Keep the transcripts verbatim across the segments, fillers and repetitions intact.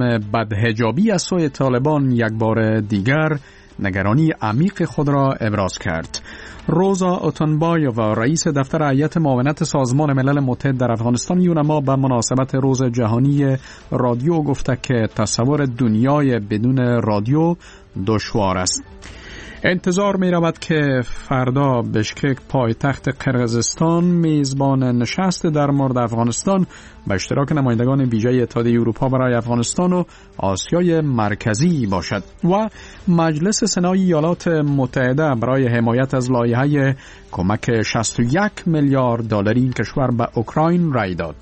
اتهام بدحجابی از سوی طالبان یک بار دیگر نگرانی عمیق خود را ابراز کرد. روزا اوتنبایووا رئیس دفتر هیئت معاونت سازمان ملل متحد در افغانستان یونما به مناسبت روز جهانی رادیو گفته که تصور دنیای بدون رادیو دشوار است. انتظار می رود که فردا بشکک پایتخت قرقیزستان میزبان نشست در مورد افغانستان به اشتراک نمایندگان ویژه اتحادیه اروپا برای افغانستان و آسیای مرکزی باشد و مجلس سنای ایالات متحده برای حمایت از لایحه کمک شصت و یک میلیارد دلاری این کشور به اوکراین رای داد.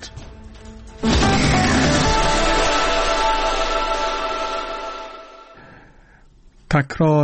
تکرار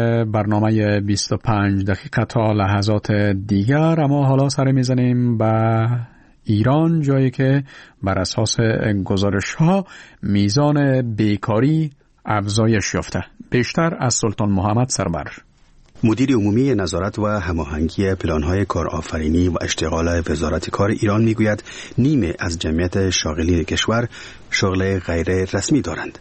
برنامه بیست و پنج دقیقه تا لحظات دیگر، اما حالا سر میزنیم به ایران، جایی که بر اساس گزارش ها میزان بیکاری افزایش یافته. بیشتر از سلطان محمد سربر. مدیر عمومی نظارت و هماهنگی پلان‌های کارآفرینی و اشتغال وزارت کار ایران میگوید نیمه از جمعیت شاغلین کشور شغل غیر رسمی دارند.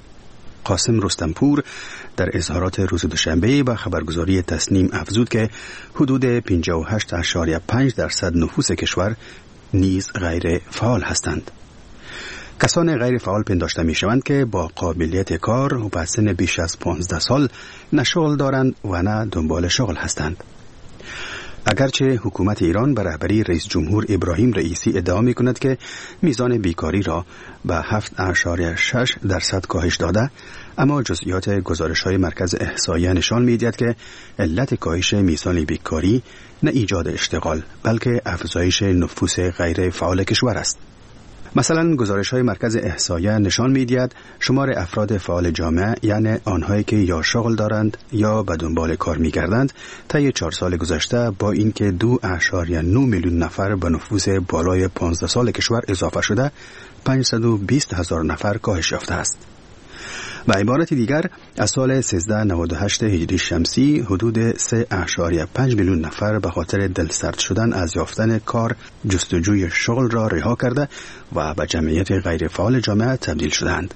قاسم رستمپور در اظهارات روز دوشنبه به خبرگزاری تسنیم افزود که حدود پنجاه و هشت ممیز پنج درصد نفوس کشور نیز غیر فعال هستند. کسان غیر فعال پنداشته می شوند که با قابلیت کار و به سن بیش از پانزده سال نه شغل دارند و نه دنبال شغل هستند. اگرچه حکومت ایران به رهبری رئیس جمهور ابراهیم رئیسی ادعا می کند که میزان بیکاری را به هفت ممیز شش درصد کاهش داده، اما جزئیات گزارش‌های مرکز احصایه نشان می‌دهد که علت کاهش میزان بیکاری نه ایجاد اشتغال بلکه افزایش نفوس غیر فعال کشور است. مثلا گزارش‌های مرکز احصایه نشان می‌دهد شمار افراد فعال جامعه، یعنی آنهایی که یا شغل دارند یا به دنبال کار می‌گردند، طی چهار سال گذشته با اینکه دو اشاریه نه میلیون نفر به نفوس بالای پانزده سال کشور اضافه شده، پانصد و بیست هزار نفر کاهش یافته است. به عبارت دیگر از سال سیزده نود و هشت هجری شمسی حدود سه اشاریه پنج میلیون نفر به خاطر دلسرد شدن از یافتن کار جستجوی شغل را رها کرده و به جمعیت غیر فعال جامعه تبدیل شدند.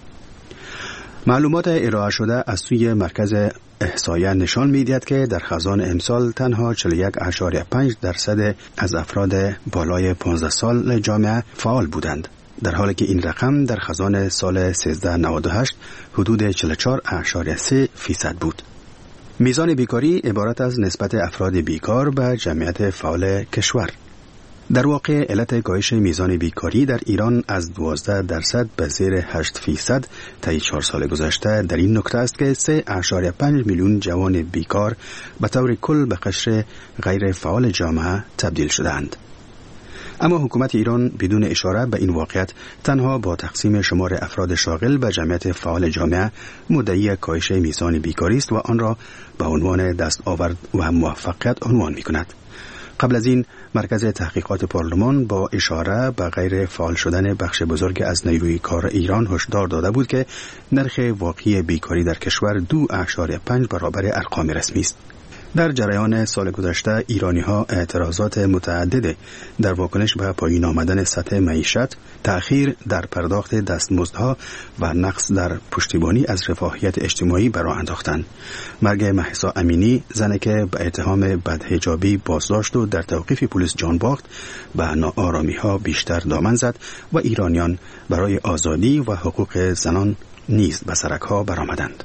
معلومات ارائه شده از سوی مرکز احصایه نشان می‌دهد که در خزان امسال تنها چهل و یک اشاریه پنج درصد از افراد بالای پانزده سال جامعه فعال بودند، در حالی که این رقم در خزان سال سیزده نود و هشت حدود چهل و چهار اشاریه سه فیصد بود. میزان بیکاری عبارت از نسبت افراد بیکار به جمعیت فعال کشور. در واقع علت کاهش میزان بیکاری در ایران از دوازده درصد به زیر هشت فیصد طی چهار سال گذشته در این نکته است که سه اشاریه پنج میلیون جوان بیکار به طور کل به قشر غیر فعال جامعه تبدیل شدند. اما حکومت ایران بدون اشاره به این واقعیت تنها با تقسیم شمار افراد شاغل به جمعیت فعال جامعه مدعی کاهش میزان بیکاری است و آن را به عنوان دستاورد و موفقیت عنوان می‌کند. قبل از این مرکز تحقیقات پارلمان با اشاره به غیر فعال شدن بخش بزرگ از نیروی کار ایران هشدار داده بود که نرخ واقعی بیکاری در کشور دو اشاریه پنج برابر ارقام رسمی است. در جریان سال گذشته ایرانی‌ها اعتراضات متعدد در واکنش به پایین آمدن سطح معیشت، تأخیر در پرداخت دستمزدها و نقص در پشتیبانی از رفاهیت اجتماعی برآ انداختند. مرگ مهسا امینی، زنی که به اتهام بدحجابی بازداشت و در توقیف پلیس جان باخت، به ناآرامی‌ها بیشتر دامن زد و ایرانیان برای آزادی و حقوق زنان نیز به سرک‌ها برآمدند.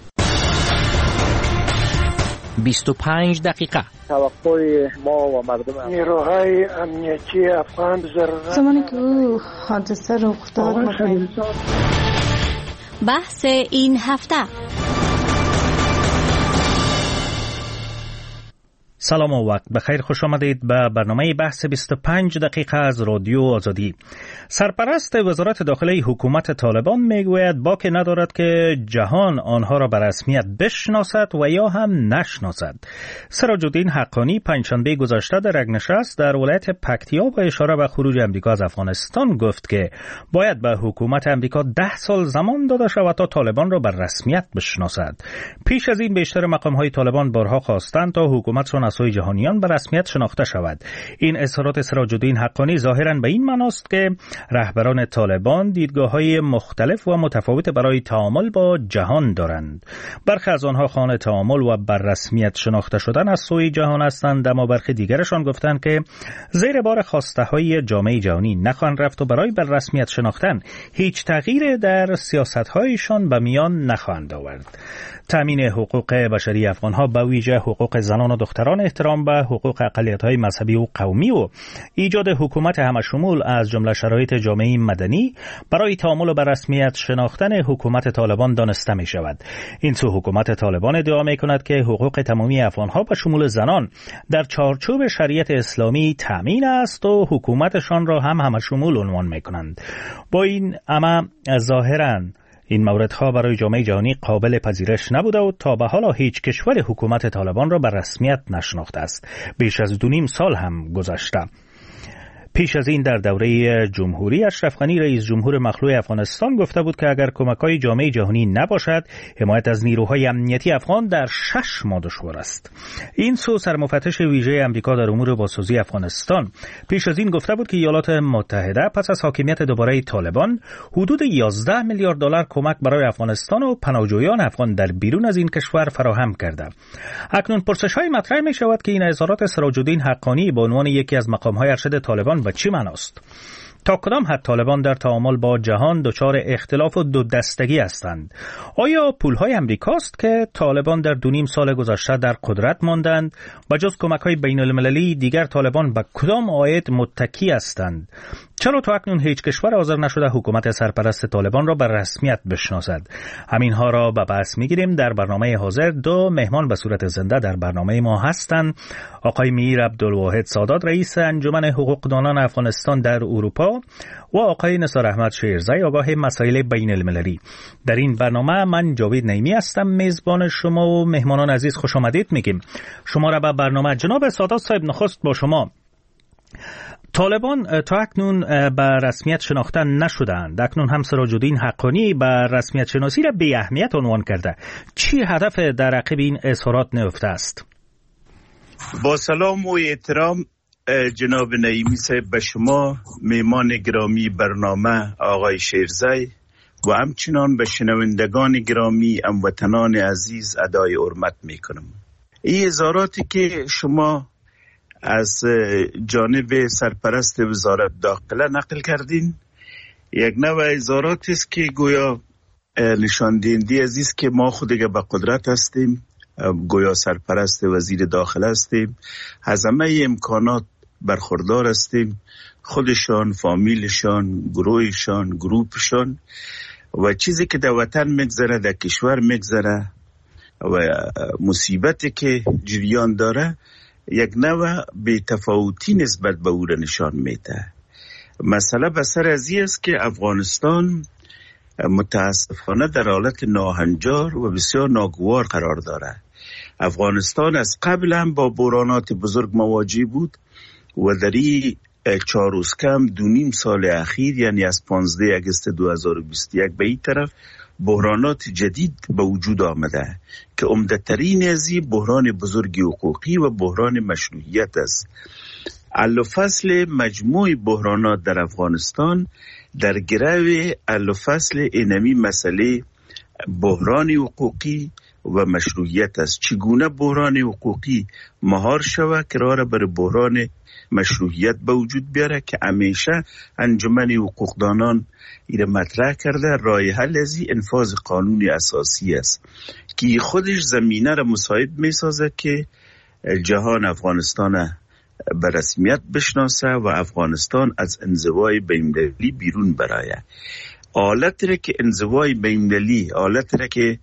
بیست و پنج دقیقه. توقع ما و مردم نیروهای امنیتی افغان ضرورت زمانی که او حادثه رخ داد بحث این هفته. سلام و وقت بخیر، خوش آمدید به برنامه بحث بیست و پنج دقیقه از رادیو آزادی. سرپرست وزارت داخلی حکومت طالبان میگوید باکی ندارد که جهان آنها را به رسمیت بشناسد و یا هم نشناسد. سراج الدین حقانی پنجشنبه گذشته در یک نشست در ولایت پکتیا با اشاره به خروج امریکا از افغانستان گفت که باید به حکومت امریکا ده سال زمان داده شود تا طالبان را به رسمیت بشناسد. پیش از این بیشتر مقام‌های طالبان بارها خواستند تا حکومتشان از سوی جهانیان به رسمیت شناخته شود. این اظهارات سراج الدین حقانی ظاهراً به این معناست که رهبران طالبان دیدگاه‌های مختلف و متفاوت برای تعامل با جهان دارند. برخی از آنها خواهان تعامل و بر رسمیت شناخته شدن از سوی جهان هستند، اما برخی دیگرشان گفتند که زیر بار خواسته‌های جامعه جهانی نخواهند رفت و برای بر رسمیت شناختن هیچ تغییر در سیاست‌هایشان به میان نخواهند آورد. تامین حقوق بشری افغان‌ها به ویژه حقوق زنان و دختران، احترام به حقوق اقلیت‌های مذهبی و قومی و ایجاد حکومت همشمول از جمله شرایط جامعه مدنی برای تعامل و بر رسمیت شناختن حکومت طالبان دانسته می شود. این سو حکومت طالبان ادعا می کند که حقوق تمامی افغان‌ها به شمول زنان در چارچوب شریعت اسلامی تامین است و حکومتشان را هم همشمول عنوان می کنند. با این اما ظاهراً این موردها برای جامعه جهانی قابل پذیرش نبوده و تا به حالا هیچ کشور حکومت طالبان را به رسمیت نشناخته است. بیش از دو نیم سال هم گذشته. پیش از این در دوره جمهوری اشرف غنی رئیس جمهور مخلوع افغانستان گفته بود که اگر کمک‌های جامعه جهانی نباشد، حمایت از نیروهای امنیتی افغان در شش ماه دشوار است. این سو سرمفتش ویژه امریکا در امور بازسازی افغانستان پیش از این گفته بود که ایالات متحده پس از حاکمیت دوباره طالبان حدود یازده میلیارد دلار کمک برای افغانستان و پناهجویان افغان در بیرون از این کشور فراهم کرده. اکنون پرسش‌های مطرح می‌شود که این اظهارات سراج الدین حقانی به عنوان یکی از مقام‌های ارشد طالبان و چی معناست؟ تا کدام حد طالبان در تعامل با جهان دچار اختلاف و دو دستگی هستند؟ آیا پولهای امریکاست که طالبان در دو نیم سال گذشته در قدرت ماندند و جز کمک‌های بین المللی دیگر طالبان به کدام عاید متکی هستند؟ چرا تا اکنون هیچ کشور حاضر نشده حکومت سرپرست طالبان را به رسمیت بشناسد؟ همینها را به بحث می‌گیریم. در برنامه حاضر دو مهمان به صورت زنده در برنامه ما هستند. آقای میر عبدالواحد سادات رئیس انجمن حقوقدانان افغانستان در اروپا و آقای نثار احمد شیرزی آگاه مسائل بین المللی. در این برنامه من جاوید نعیمی هستم میزبان شما و مهمانان عزیز خوش آمدید میگیم. شما را به برنامه. جناب سادات صاحب، نخست با شما. طالبان تا اکنون به رسمیت شناختن نشدند. اکنون هم سراج الدین حقانی به رسمیت شناسی را بی اهمیت عنوان کرده. چی هدف در عقب این اظهارات نهفته است؟ با سلام و احترام جناب نعیمی صاحب به شما، مهمان گرامی برنامه آقای شیرزی و همچنان به شنوندگان گرامی هموطنان عزیز ادای حرمت میکنم. این اظهاراتی که شما از جانب سرپرست وزارت داخله نقل کردین یک نوع اظهارات است که گویا نشان دهنده است که ما خود به قدرت هستیم، گویا سرپرست وزیر داخله هستیم، از همه امکانات برخوردار هستیم، خودشان، فامیلشان، گروهشان، گروپشان و چیزی که در وطن میگذره، در کشور میگذره و مصیبتی که جریان داره یک نوع بی تفاوتی نسبت به او را نشان میده. مسئله بسر از این است که افغانستان متاسفانه در حالت ناهنجار و بسیار ناگوار قرار داره. افغانستان از قبل هم با بحرانات بزرگ مواجه بود و در این چهار روز کم دو نیم سال اخیر، یعنی از پانزده آگوست دو هزار و بیست و یک به این طرف بحرانات جدید به وجود آمده که عمده‌ترین از این بحران بزرگ حقوقی و بحران مشروعیت است. حل و فصل مجموع بحرانات در افغانستان در گرو حل و فصل اینمی مسئله بحران حقوقی و مشروعیت است. چگونه بحران حقوقی مهار شود که راه بر بحران مشروعیت به وجود بیاره که همیشه انجمن حقوقدانان ایره مطرح کرده. راه حل از این انفاذ قانون اساسی است که خودش زمینه را مساعد می سازه که جهان افغانستان به رسمیت بشناسه و افغانستان از انزوای بین‌المللی بیرون برایه. حالت را که انزوای بین‌المللی، حالت را که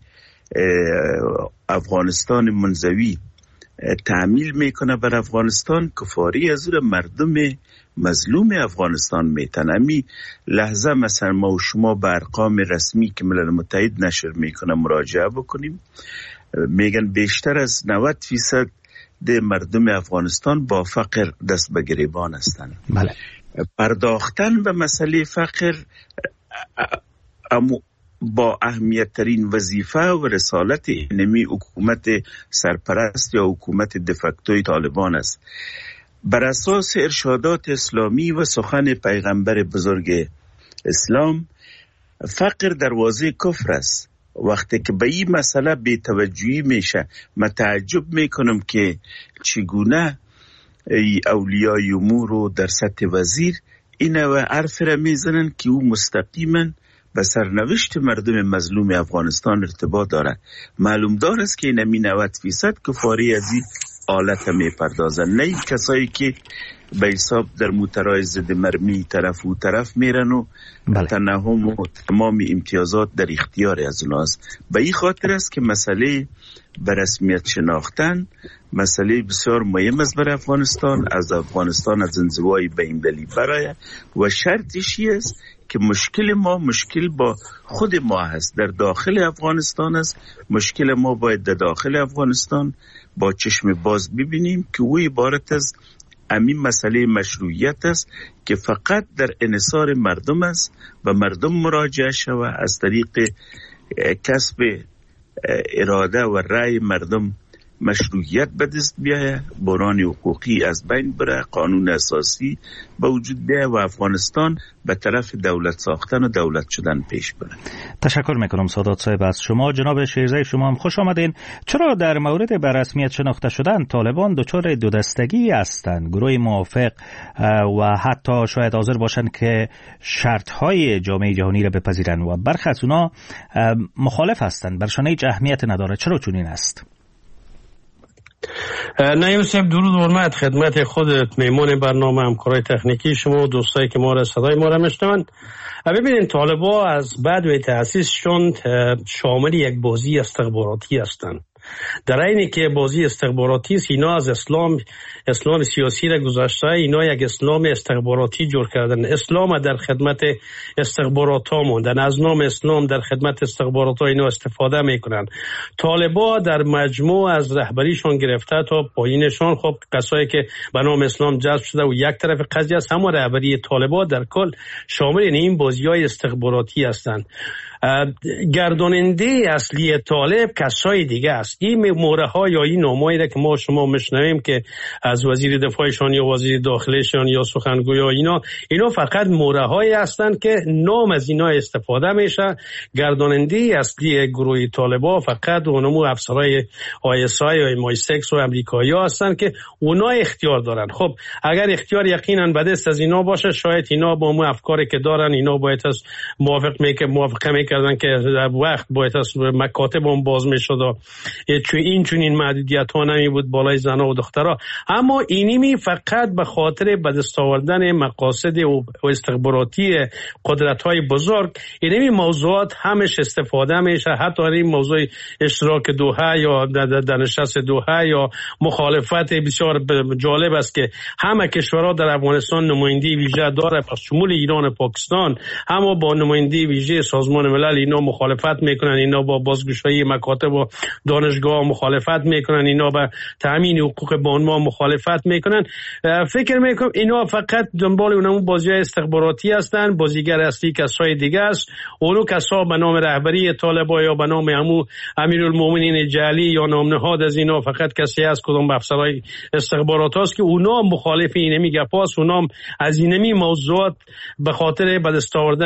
افغانستان منزوی تعمیل میکنه بر افغانستان، کفاری از او مردم مظلوم افغانستان میتن. امی لحظه مثلا ما و شما به ارقام رسمی که ملل متحد نشر میکنه مراجعه بکنیم، میگن بیشتر از نود فیصد ده مردم افغانستان با فقر دست به گریبان هستند. بله. پرداختن به مسئله فقر با اهمیت ترین وظیفه و رسالت اینمی حکومت سرپرست یا حکومت دفکتوی طالبان است. بر اساس ارشادات اسلامی و سخن پیغمبر بزرگ اسلام، فقر دروازه کفر است. وقتی که به این مسئله بی توجهی میشه، من تعجب میکنم که چگونه اولیای امور رو در سطح وزیر اینه و حرف را میزنن که او مستقیما به سرنوشت مردم مظلوم افغانستان ارتباط داره. معلوم دار است که اینمی نود فیصد کفاری از این آلت میپردازن، نه این کسایی که به حساب در موترهای ضد مرمی طرف و طرف میرن و بله. تنهم و تمام امتیازات در اختیار از اوناست. به این خاطر است که مسئله به رسمیت شناختن مسئله بسیار مهم است برای افغانستان. از افغانستان از انزوای به این دلیل برای و شرطش است که مشکل ما مشکل با خود ما هست، در داخل افغانستان است. مشکل ما باید در داخل افغانستان با چشم باز ببینیم که او عبارت از همین مسئله مشروعیت است که فقط در انحصار مردم است و مردم مراجعه شود از طریق کسب اراده و رأی مردم مشروعیت به دست بیاید، بحران حقوقی از بین بره، قانون اساسی به وجود بیاید و افغانستان به طرف دولت ساختن و دولت شدن پیش بره. تشکر میکنم سادات صاحب از شما. جناب شیرزی شما هم خوش آمدین. چرا در مورد به رسمیت شناخته شدن طالبان دچار دو دستگی هستند؟ گروه موافق و حتی شاید حاضر باشند که شرط‌های جامعه جهانی را بپذیرند و برخی از اونا مخالف هستند، برشان هیچ اهمیت نداره. چرا چنین است؟ نعیم صاحب درود و حرمت خدمت خودت، میمون برنامه، همکارای تکنیکی شما و دوستایی که ما را صدای ما را میشنوند. ببینید طالبان از بعد و تأسیسشون شامل یک بازی استخباراتی هستند. در اینی که بازی استخباراتی است، اینا از اسلام اسلام سیاسی را گذاشته، اینا یک اسلام استخباراتی جور کردن. اسلام در خدمت استخبارات ها موندن، از نام اسلام در خدمت استخبارات ها اینا استفاده میکنن. طالبا در مجموع از رهبریشون گرفته تا پایینشون، خب کسایی که به نام اسلام جذب شده و یک طرف قضیه است، اما رهبری طالبا در کل شامل این بازی های استخباراتی هستند. گرداننده اصلی طالب کسای دیگه است. این موره ها یا این نامایی را که ما شما میشنویم که از وزیر دفاعشان یا وزیر داخلشان یا سخنگویا اینا اینا فقط موره هایی هستند که نام از اینا استفاده میشه. گرداننده اصلی گروه طالبا فقط اونمو افسرای آی اس آی یا ام آی سیکس و امریکایی ها هستند که اونا اختیار دارن. خب اگر اختیار یقینا به دست از اینا باشه، شاید اینا با مو افکاری که دارن اینا باید از موافق میکه موافقه میکردن که در وقت باید از مکاتب هم باز میشد و چون این چون این محدودیت ها نمی بود بالای زنها و دخترها. اما اینیمی فقط به خاطر به دست آوردن مقاصد و استخباراتی قدرت های بزرگ اینیمی موضوعات همش استفاده میشه. حتی این موضوع اشتراک دوحه یا در نشست دوحه یا مخالفت بسیار جالب است که همه کشورها در افغانستان نمایندگی ویژه داره، پس شمول ایران و پاکستان، اما با نمایندگی ویژه سازمان ملل اینا مخالفت میکنن، اینا با بازگشایی مکاتب و دانشگاه مخالفت میکنن، اینا با تامین حقوق بانوا مخالفت میکنن. فکر میکنم اینا فقط دنبال اونمون بازی استخباراتی هستن. بازیگر اصلی کسای دیگه است. اونو کسا به نام رهبری طالبان یا به نام عمو امیرالمومنین جعلی یا نام نهاد از اینا فقط کسی از کدوم افسرای استخبارات است که اونا مخالف اینمی گپاس، اونا از اینمی موضوعات به خاطر به دست آوردن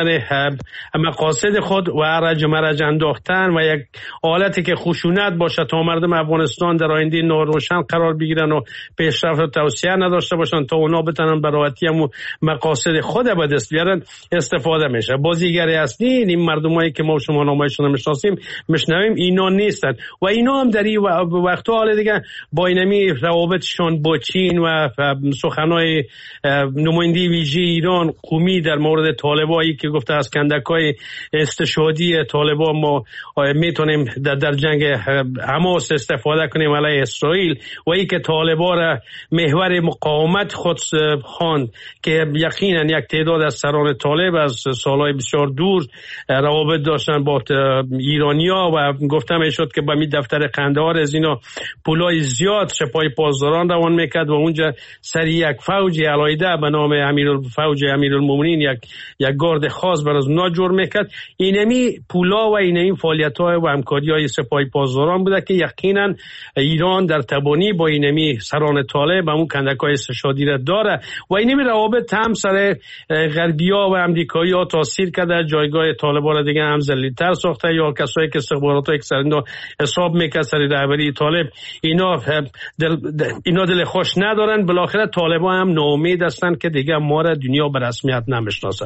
مقاصد خود و رج مرج انداختن و یک حالتی که خشونت باشه تا مردم افغانستان در آینده ناروشن قرار بگیرن و پیشرفت و توسعه نداشته باشن تا اونا بتونن به راحتی هم مقاصد خود به دست بیارن استفاده میشه. بازیگر اصلی این مردمایی که ما شما نامشون میشناسیم میشنویم اینا نیستن و اینا هم در این وقت حال دیگه با اینمی روابطشون با چین و سخنای نماینده ویژه ایران قومی در مورد طالبایی که گفته از کندکای استشهادی طالبان ما میتونیم در, در جنگ حماس استفاده کنیم علیه اسرائیل و ای که طالبان را محور مقاومت خود خواند که یقینا یک تعداد از سران طالب از سالهای بسیار دور روابط داشتن با ایرانیا و گفته میشد که با می دفتر قندهار از اینا پولای زیاد سپاه پاسداران روان میکرد و اونجا سری یک فوج علایده به نام امیرالفوج امیرالمومنین یک یک گارد خاص برای اونا جور میکرد. این اینمی پولا و اینمی فعالیت‌های و همکاری‌های سپاه پاسداران بوده که یقینا ایران در تبانی با اینمی سران طالب همون کندک‌های استشهادی را داره و اینمی روابط هم سر غربی‌ها و امریکایی‌ها تاثیر کرده، جایگاه طالبان را دیگه هم ذلیل‌تر ساخته یا کسایی که استخبارات اکثریت حساب میکنه سر رهبری طالب اینا دل اینا دل خوش ندارن. بالاخره طالبان هم ناامید هستن که دیگه ما را دنیا به رسمیت نمیشناسه.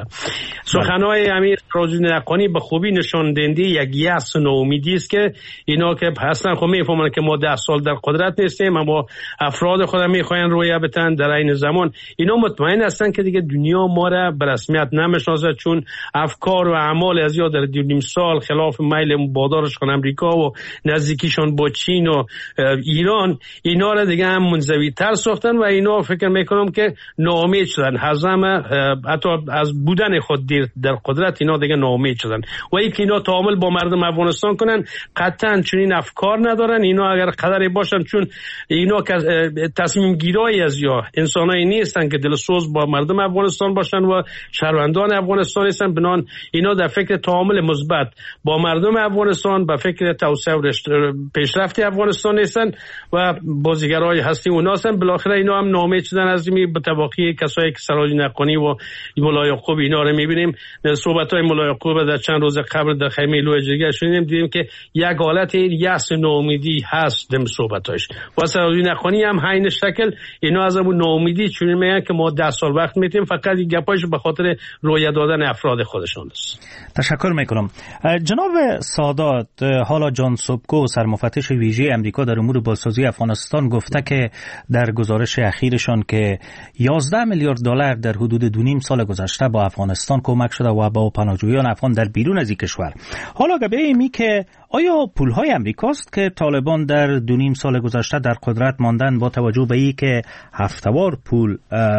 سخنهای امیر سراج نقانی به خوبی نشان دهنده یک یأس ناامیدی است که اینا که هستن خب میفهمن که ما ده سال در قدرت نیستیم، اما افراد خود میخواین رویه بتن در این زمان اینا مطمئن هستن که دیگه دنیا ما را به رسمیت نمیشناسه، چون افکار و اعمال از یا در دو نیم سال خلاف میل مبادرشون امریکا و نزدیکیشون با چین و ایران اینا را دیگه هم منزوی تر ساختن و اینا فکر میکنم که ناامید شدن، هزم حتی از بودن خود در قدرت اینا دیگه ناامید شدن و اینکه اینا تعامل با مردم افغانستان کنن قطعا چون این افکار ندارن. اینا اگر قدری باشن چون اینا که تصمیم گیرایی از یا انسانایی نیستن که دلسوز با مردم افغانستان باشن و شهروندان افغانستان هستن، بنان اینا در فکر تعامل مثبت با مردم افغانستان به فکر توسعه و پیشرفت افغانستان هستن و بازیگرای هستی اونا هستن. بالاخره اینا هم ناامید شدن از این بتواقی کسایی که سراج نقانی و مولا یعقوب اینا رو میبینیم. صحبت‌های مولا یعقوب در چند روز قبل در خیمه لوی جرگه شنیدیم، دیدیم که یک حالت یأس ناامیدی هست در صحبتاش و سراج نقانی هم همین شکل اینا از اون ناامیدی چون میگن که ما ده سال وقت میتیم فقط این گپاش به خاطر رویه دادن افراد خودشون است. تشکر میکنم. جناب سادات، حالا جان سوبکو سرمفتش ویژه امریکا در امور بازسازی افغانستان گفته که در گزارش اخیرشان که یازده میلیارد دلار در حدود دو نیم سال گذشته با افغانستان کمک شده و با پناهجویان افغان در بیرون از این کشور. حالا گبه ایمی که آیا پولهای امریکاست که طالبان در دو نیم سال گذشته در قدرت ماندن با توجه به ای که هفتوار پول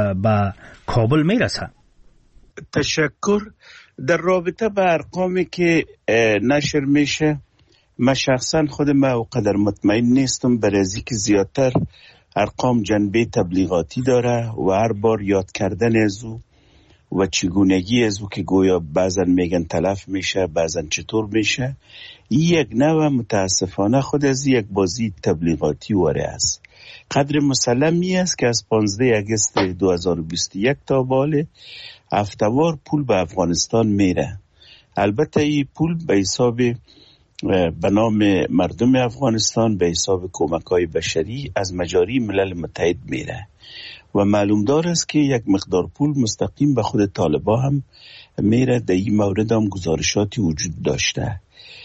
به کابل میرسه؟ تشکر. در رابطه به ارقامی که نشر میشه من شخصا خود ما اونقدر مطمئن نیستم، برای که زیادتر ارقام جنبه تبلیغاتی داره و هر بار یاد کردن از او و چگونگی از او که گویا بعضن میگن تلف میشه بعضن چطور میشه، این یک نوع متاسفانه خود از یک بازی تبلیغاتی واره است. قدر مسلمی است که از پانزده اگست دو هزار و بیست و یک تا باله هفتوار پول به افغانستان میره. البته این پول به حساب به نام مردم افغانستان به حساب کمک‌های بشری از مجاری ملل متحد میره و معلوم دار است که یک مقدار پول مستقیم به خود طالبا هم میره. در این مورد هم گزارشاتی وجود داشته.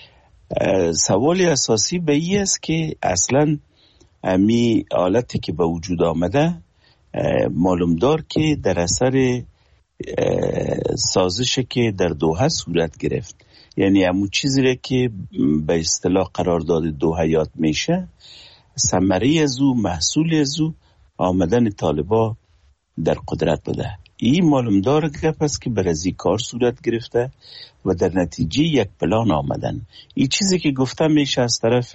سوال اساسی به این است که اصلا امی حالتی که به وجود آمده معلوم دار که در اثر سازشی که در دوحه صورت گرفت، یعنی همون چیزی که به اصطلاح قرارداد دوحه یاد میشه، ثمره از او محصول از او آمدن طالبا در قدرت بوده. این معلوم داره گپ است که بر از این کار صورت گرفته و در نتیجه یک پلان آمدن. این چیزی که گفتم میشه از طرف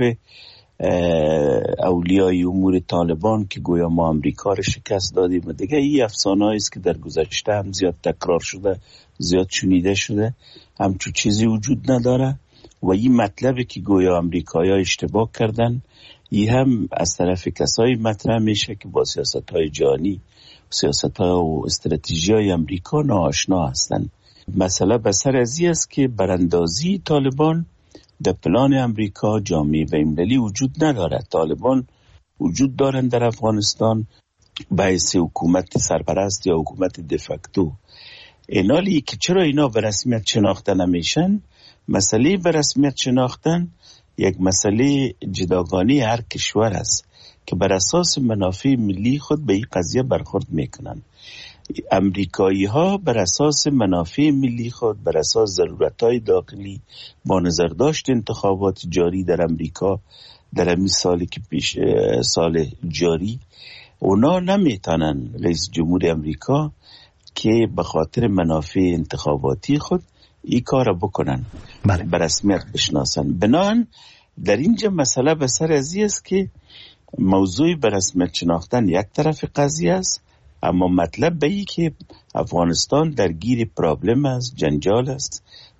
اولیای امور طالبان که گویا ما امریکا رو شکست دادیم و دیگه این افسانه‌ای است که در گذشته هم زیاد تکرار شده، زیاد شنیده شده، همچون چیزی وجود نداره و این مطلبی که گویا امریکایی‌ها اشتباه کردن این هم از طرف کسایی مطرح میشه که با سیاست‌های جهانی، سیاست‌ها و استراتژی‌های امریکا ناآشنا هستند. مسئله بسر از این است که براندازی طالبان در پلان امریکا جامعه بین‌المللی وجود ندارد. طالبان وجود دارند در افغانستان به حیث حکومت سرپرست یا حکومت دفاکتو. اینالی که چرا اینا به رسمیت شناخته نمیشن، مسئله به رسمیت شناختن یک مسئله جداگانه هر کشور است که بر اساس منافع ملی خود به این قضیه برخورد میکنن. امریکایی ها بر اساس منافع ملی خود، بر اساس ضرورت‌های داخلی با نظر داشت انتخابات جاری در امریکا در همین سالی که پیش سال جاری، اونا نمیتونن رئیس جمهور امریکا که به خاطر منافع انتخاباتی خود این کار بکنن، بله. به رسمیت بشناسن. بنابراین در اینجا مسئله به سر از این است که موضوع به رسمیت شناختن یک طرف قضیه است، اما مطلب به این که افغانستان درگیر پرابلم است، جنجال است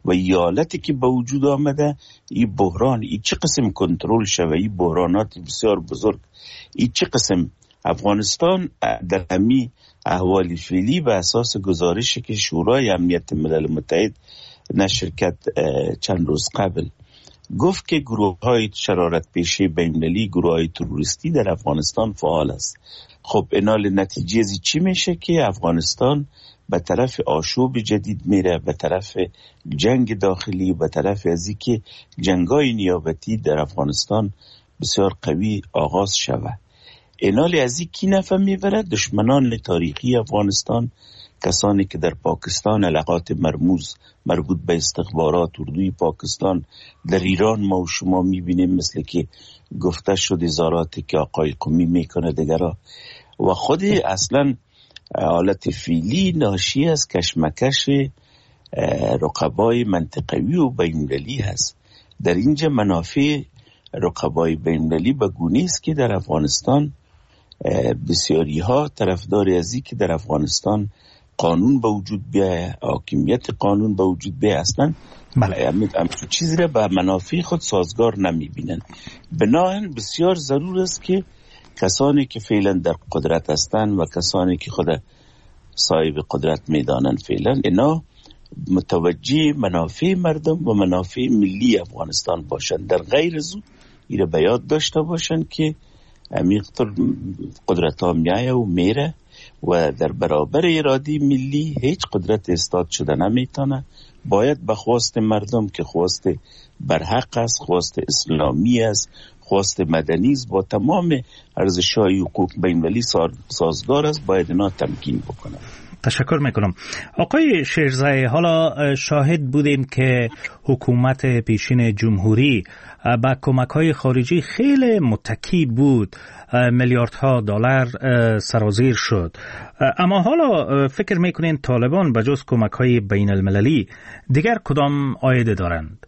و ایالتی که به وجود آمده، این بحران این چه قسم کنترل شوه، این بحرانات بسیار بزرگ، این چه قسم افغانستان در همی احوال فعلی به اساس گزارشی که شورای امنیت ملل متحد نشر کرد چند روز قبل، گفت که گروه های شرارت پیشه بین‌المللی، گروه های تروریستی در افغانستان فعال است. خب اینال نتیجه ازی چی میشه که افغانستان به طرف آشوب جدید میره، به طرف جنگ داخلی، به طرف ازی که جنگای نیابتی در افغانستان بسیار قوی آغاز شوه. اینال ازی کی نفع میبره؟ دشمنان تاریخی افغانستان، کسانی که در پاکستان علاقات مرموز مربوط به استخبارات اردوی پاکستان، در ایران ما و شما میبینیم مثل که گفته شد ازاراتی که آقای قمی میکنه دیگرها، و خود اصلا حالت فعلی ناشی از کشمکش رقبای منطقوی و بین‌المللی هست. در اینجا منافع رقبای بین‌المللی به گونه است که در افغانستان بسیاری ها طرفدار ازی که در افغانستان قانون به وجود بیایه، حاکمیت قانون به وجود بیایه، اصلا همین چیزی را به منافع خود سازگار نمی بینن. بنابراین بسیار ضرور است که کسانی که فعلا در قدرت هستند و کسانی که خود صاحب قدرت میدانند فعلا، اینا متوجه منافع مردم و منافع ملی افغانستان باشند. در غیر از او ایره به یاد داشته باشند که عمیق‌تر قدرت ها میایه و میره و در برابر اراده ملی هیچ قدرت استاد شده نمیتونه. باید به خواست مردم که خواست برحق است، خواست اسلامی است، خواست مدنی است، با تمام ارزش‌های حقوق بین‌المللی سازگار است، باید اینا تمکین بکنه. تشکر میکنم. آقای شیرزای، حالا شاهد بودیم که حکومت پیشین جمهوری با کمک‌های خارجی خیلی متکی بود، میلیاردها دلار سرازیر شد، اما حالا فکر میکنین طالبان به جز کمک‌های بین المللی دیگر کدام عایده دارند؟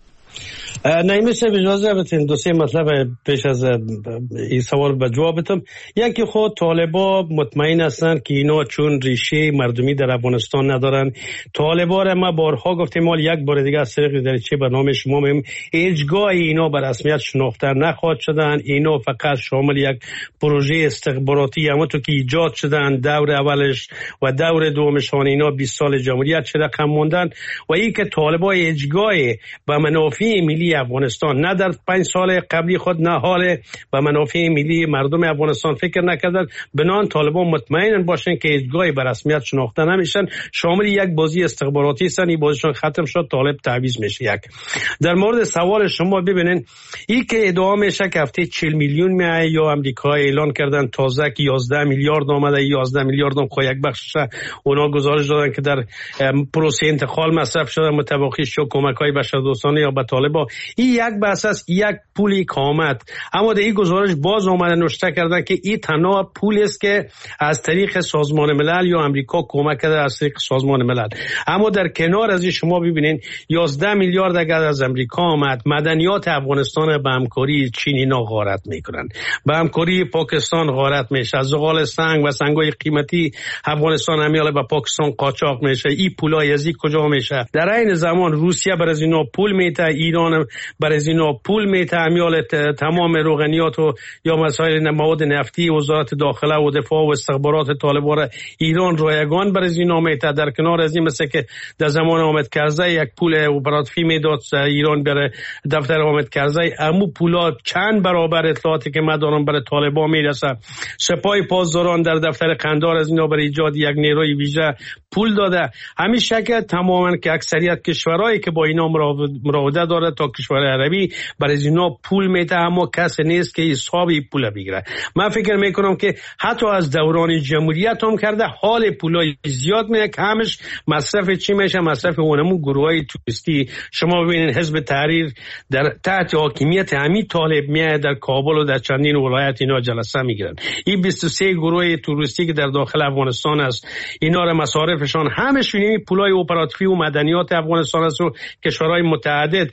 نه میشه اجازه بدین دو سه مطلب پیش از این سوال به جواب بدم. یکی خود طالبا مطمئن هستند که اینا چون ریشه مردمی در افغانستان ندارن. طالبا را ما بارها گفتیم، مال یک بار دیگه از طریق در چه برنامه شما میم هیچگاه اینا به رسمیت شناخته نخواهد شدن. اینا فقط شامل یک پروژه استخباراتی اما تو که ایجاد شدن، دور اولش و دور دومشان اینا بیست سال جمهوریت چه رقم موندن، و این که طالبا هیچگاه به منافع ملی افغانستان نه در پنج سال قبلی خود نه حال به منافع ملی مردم افغانستان فکر نکردن. بنان طالبان مطمئن باشن که هیچگاهی به رسمیت شناخته نمیشن، شامل یک بازی استخباراتی هستن. این بازیشون ختم شد، طالب تعویض میشه. یک در مورد سوال شما ببینین، این که ادعا میشه که هفته چهل میلیون میایه، یا امریکا اعلان کردن تازه که یازده میلیارد آمده، یازده میلیارد هم خو یک بخشش اونا گزارش دادن که در پروسه انتقال مصرف شده متوقف شد کمک‌های بشردوستانه یا به طالبان. این یک بحث است، یک پولی که آمد، اما در این گزارش باز آمده نوشته کردن که این تنها پولی است که از طریق سازمان ملل یا امریکا کمک کرده از طریق سازمان ملل. اما در کنار از این شما ببینین یازده میلیارد اگر از امریکا آمد، مدنیات افغانستان به همکاری چین اینا غارت میکنن، به همکاری پاکستان غارت میشه، از زغال سنگ و سنگای قیمتی افغانستان همیاله به پاکستان قاچاق میشه. این پولای از این کجا میشه؟ در این زمان روسیه بر از اینا پول میده، ایران بر از اینا پول میده، همیاله تمام روغنیات و یا مسائل مواد نفتی وزارت داخله و دفاع و استخبارات طالبان را ایران رایگان بر از اینا میده. در کنار از این مثل که در زمان حامد کرزی یک پول اپراتیفی میداد ایران بر دفتر حامد کرزی، امو پولا چند برابر اطلاعاتی که مدارم برای طالبان میرسه. سپاه پاسداران در دفتر قندار از اینا برای ایجاد یک نیروی ویژه پول داده. همین شکل تماما که اکثریت کشورهایی که با اینا مراوده داره تا کشور عربی برای اینا پول میده، اما کسی نیست که حسابی پول بگیره. من فکر میکنم که حتی از دوران جمهوریت هم کرده، حال پولای زیاد میاد که همش مصرف چی میشه؟ مصرف اونمون گروهای توریستی. شما ببینید حزب تحریر در تحت حاکمیت همین طالب میاد در کابل و در چندین ولایت اینا جلسه میگیرن. این بیست و سه گروه توریستی که در داخل افغانستان است، اینا را مصارفشان همش این پولای اپراتیفی و مدنیات افغانستان است و کشورهای متعدد. اگر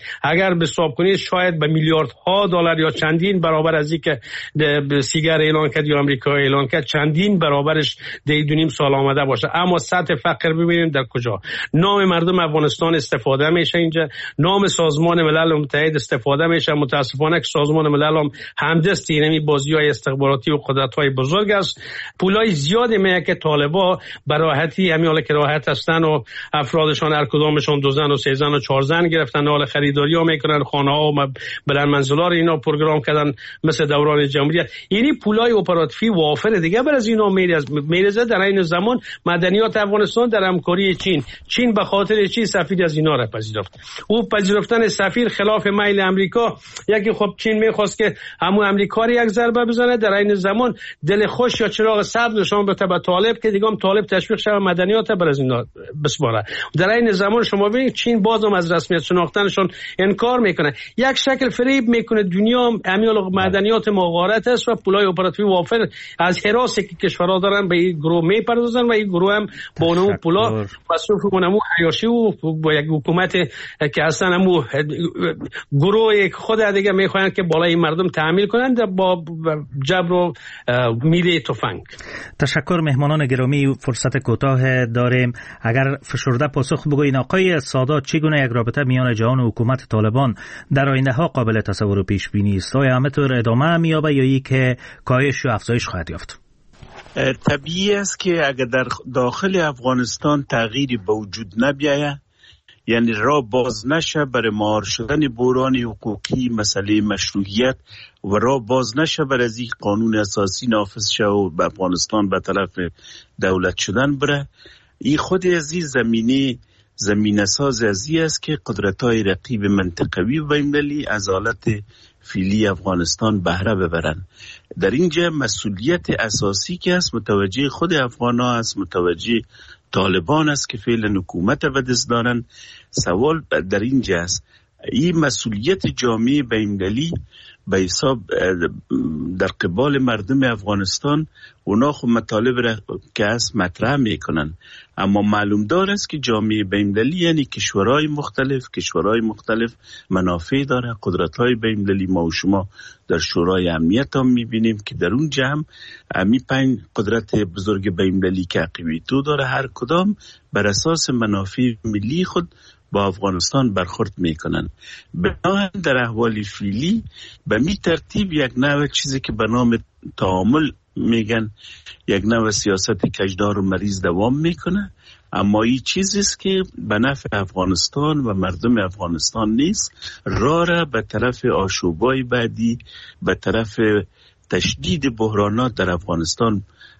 اگر به حساب کنید شاید به میلیاردها دلار یا چندین برابر از این که سیگار اعلان کرد یا آمریکا اعلان کرد، چندین برابرش در دو نیم سال آمده باشه. اما سطح فقر ببینیم در کجا. نام مردم افغانستان استفاده میشه اینجا، نام سازمان ملل متحد استفاده میشه. متاسفانه که سازمان ملل هم همدست اینمی بازی‌های استخباراتی و قدرت‌های بزرگ است. پولای زیادی میگه که طالبا به راحتی همین حالا که راحت هستن و افرادشان هر کدامشون دو زن و سه زن و چهار زن گرفتن، حال خریداری ها میکنن، خانه ها و بلند منزلا رو اینا پروگرام کردن مثل دوران جمهوریت. یعنی پولای اپراتیوی وافر دیگه بر از اینا میرزه. در این زمان مدنیات افغانستان در همکاری چین چین به خاطر چی سفیر از اینا را پذیرفت. او پذیرفتن سفیر خلاف میل امریکا، یکی خب چین میخواست که همون امریکا رو یک ضربه بزنه، در این زمان دل خوش یا چراغ سبز نشان بده به طالب که دیگه هم طالب تشویق شود مدنیات بر از اینا بسپاره. در این زمان شما ببینید چین بازم از رسمیت شناختنشون انکار میکنه، یک شکل فریب میکنه دنیا امیال مدنیات مغارت است و پولای اپراتیوی وافر از حراسی که کشورها دارن به این گروه میپردازن و این گروه هم با اون پولا مصرف اونمو حیاشی و با یک حکومت که اصلا همو گروه خود دیگه میخواین که بالای مردم تحمیل کنند با جبر و میله تفنگ. تشکر مهمانان گرامی. فرصت کوتاه داریم، اگر فشرده پاسخ بگوین آقای سادات چگونه یک رابطه میان جهان و حکومت طالبان در آینده ها قابل تصور و پیش بینی است؟ آیا همه طور ادامه میابه یا ای که کاهش و افزایش خواهد یافت؟ طبیعی است که اگر در داخل افغانستان تغییری به وجود نبیاید، یعنی راه باز نشه برای مهار شدن بحران حقوقی، مسئله مشروعیت و راه باز نشه برای از این قانون اساسی نافذ شه و به افغانستان به طرف دولت شدن بره، این خود از این زمینه زمینه ساز از این است که قدرت‌های رقیب منطقوی و بین‌المللی از حالت فعلی افغانستان بهره ببرن. در اینجا مسئولیت اساسی که است متوجه خود افغان‌ها است، متوجه طالبان است که فعلا حکومت به دست دارن. سوال در اینجا است این مسئولیت جامعه بین‌المللی به حساب در قبال مردم افغانستان اونا خود مطالب را که است مطرح میکنن، اما معلوم دار است که جامعه بین‌المللی یعنی کشورهای مختلف کشورهای مختلف منافع داره، قدرت‌های بین‌المللی. ما و شما در شورای امنیت هم میبینیم که در اون جمع امی پنج قدرت بزرگ بین‌المللی که عقیدتو داره، هر کدام بر اساس منافع ملی خود با افغانستان برخورد میکنن. بنابراین در احوال فعلی به می ترتیب یک نوع چیزی که به نام تعامل میگن، یک نوع سیاست کجدار و مریض دوام میکنه، اما این چیزیست که به نفع افغانستان و مردم افغانستان نیست، راه را به طرف آشوبای بعدی، به طرف تشدید بحرانات در افغانستان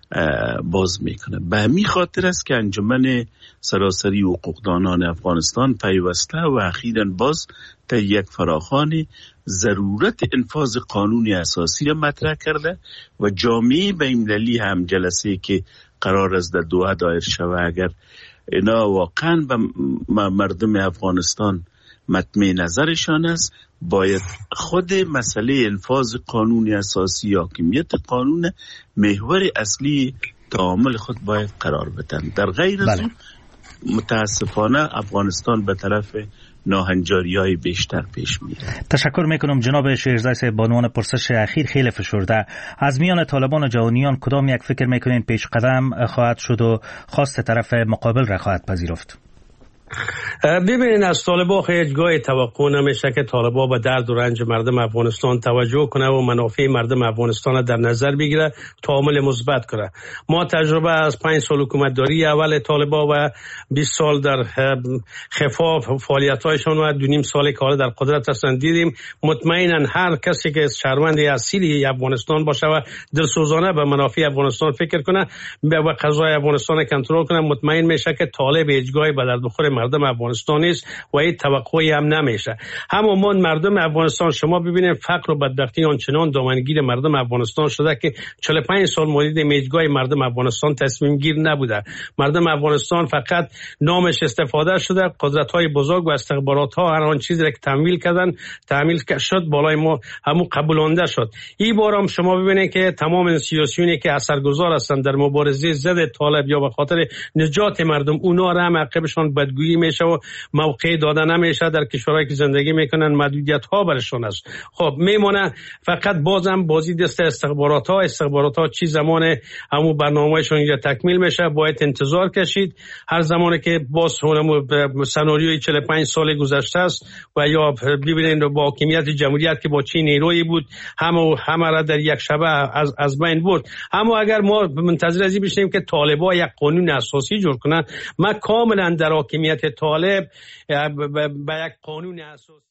باز میکنه. به همین خاطر است که انجمن سراسری حقوقدانان افغانستان پیوسته و اخیراً باز تا یک فراخوان ضرورت انفاذ قانون اساسی را مطرح کرده و جامعه بین‌المللی هم جلسه که قرار است در دوحه دایر شود، اگر اینا واقعاً به مردم افغانستان مطمئن نظرشان است، باید خود مسئله انفاذ قانون اساسی، حاکمیت قانون محور اصلی تعامل خود باید قرار بدن. در غیر از اون متاسفانه افغانستان به طرف ناهنجاری‌های بیشتر پیش میره. تشکر میکنم جناب شیرزای صاحب. بانوان پرسش اخیر خیلی فشرده، از میان طالبان و جهانیان کدام یک فکر میکنین پیش قدم خواهد شد و خواست طرف مقابل را خواهد پذیرفت؟ ببینید از طالبا هیچگاه توقع نمیشه که طالبا به درد و رنج مردم افغانستان توجه کنه و منافع مردم افغانستان در نظر بگیره، تعامل مثبت کنه. ما تجربه از پنج سال حکومتداری اول طالبا و بیست سال در خفاف فعالیت‌هایشون و دو نیم سالی که حالا در قدرت هستند دیدیم. مطمئنا هر کسی که شهروند اصیل افغانستان باشه و دلسوزانه به منافع افغانستان فکر کنه و قضای افغانستان کنترل کنه، مطمئن میشه که طالب هیچگاه به درد بخور مردم افغانستان نیست و این توقعی هم نمیشه. همون مردم افغانستان شما ببینید فقر و بدبختی آنچنان دامنگیر مردم افغانستان شده که چهل و پنج سال مورد میجگاه مردم افغانستان تصمیم گیر نبوده. مردم افغانستان فقط نامش استفاده شده، قدرت های بزرگ و استخبارات ها هر آن چیزی که تمویل کردن تمویل شد بالای ما همو قبولانده شد. این بار هم شما ببینید که تمام سیاسیونی که اثرگذار هستند در مبارزه ضد طالب یا به خاطر نجات مردم، اونا را هم عقبشان بدگویی جویی میشه و موقع داده نمیشه. در کشورهایی که زندگی میکنن محدودیت ها برشون است. خب میمونه فقط بازم بازی دست استخبارات ها استخبارات ها چی زمان همو برنامه‌شون اینجا تکمیل میشه باید انتظار کشید. هر زمانی که باز اونم سناریوی چهل و پنج سال گذشته است و یا ببینید با حاکمیت جمهوریت که با چین نیرویی بود همه همه را در یک شبه از از بین برد. اما اگر ما منتظر ازی بشیم که طالبا یک قانون اساسی جور کنن، ما کاملا در حاکمیت طالب به یک قانون اساسی